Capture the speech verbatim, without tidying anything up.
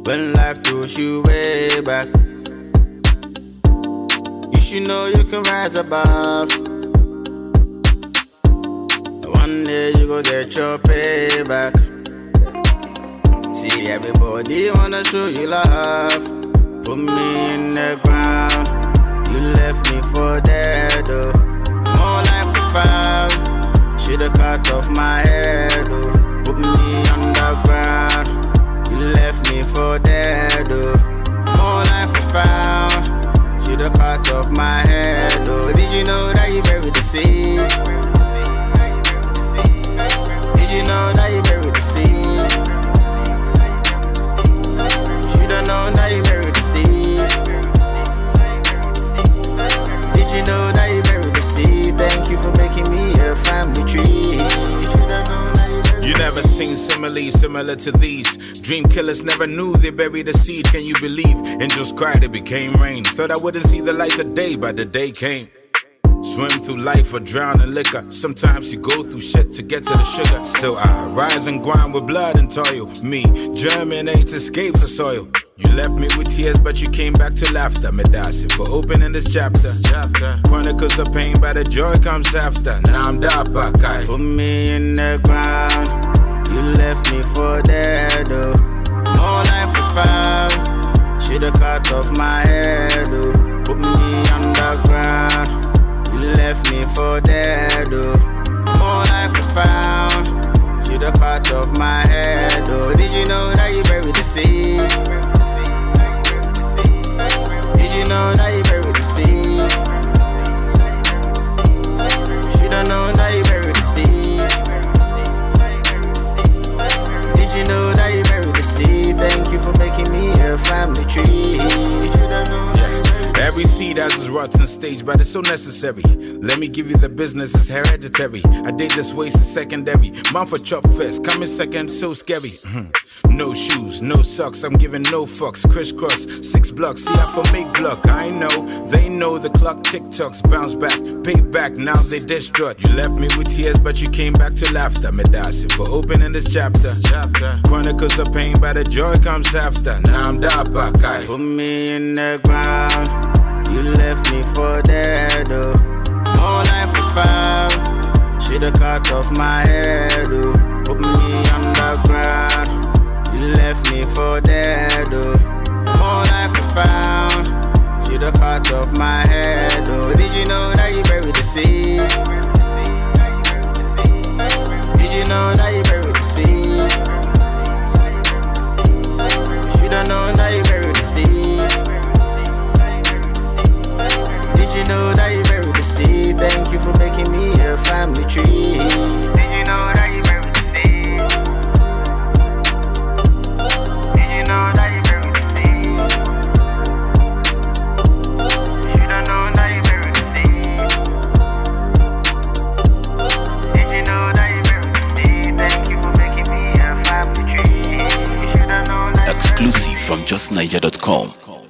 when life throws you way back. You should know you can rise above. One day you go get your payback. See, everybody wanna show you love. Put me in the ground. You left me for dead, oh. More life was found. Should've cut off my head, oh. Put me underground. You left me for dead, oh. More life was found. Should've cut off my head, oh. Did you know that you buried the seed? Did you know that you buried the seed? Should've known that you buried the seed. Did you know that you buried the seed? Thank you for making me a family tree. Should've known that you buried You never seen similes similar to these. Dream killers never knew they buried a seed. Can you believe? Angels cried, it became rain. Thought I wouldn't see the light of day, but the day came. Swim through life or drown in liquor. Sometimes you go through shit to get to the sugar. Still I rise and grind with blood and toil. Me, germinate, escape the soil. You left me with tears, but you came back to laughter. Medasi for opening this chapter. chapter. Chronicles of pain, but the joy comes after. Now I'm Dapakai. Put me in the ground. You left me for dead, oh. More life was found. Should've cut off my head, oh. Put me underground. You left me for dead, oh. More life was found. Should've cut off my head, oh. Did you know that you buried the seed? Did you know that you buried the seed? Should've known that you buried the seed. Did you know that you buried the seed? Thank you for making me a family tree. Should've known that you buried the Every seed has its rotten stage, but it's so necessary. Let me give you the business, it's hereditary. I did this waste is secondary. Mount for chop first, coming second, so scary. No shoes, no socks, I'm giving no fucks. Crisscross, six blocks, see I for make block. I know, they know the clock tick-tocks. Bounce back, pay back, now they distraught. You left me with tears, but you came back to laughter. Medasi for opening this chapter. chapter. Chronicles of pain, but the joy comes after. Now I'm Dapakai. Put me in the ground. You left me for dead, oh. More life was found. Should've cut off my head, oh. Put me underground. You left me for dead, oh. More life was found. Should've cut off my head, oh. Did you know that you buried the seed? Did you know that you buried the seed? Should've known that you buried the seed. Did you know that you buried the seed? Thank you for making me a family tree. Did you know that you buried the seed? Did you know that you buried the seed? Should have known that you buried the seed. Did you know that you buried the seed? Thank you for making me a family tree. Should have known that. Exclusive from just niger dot com.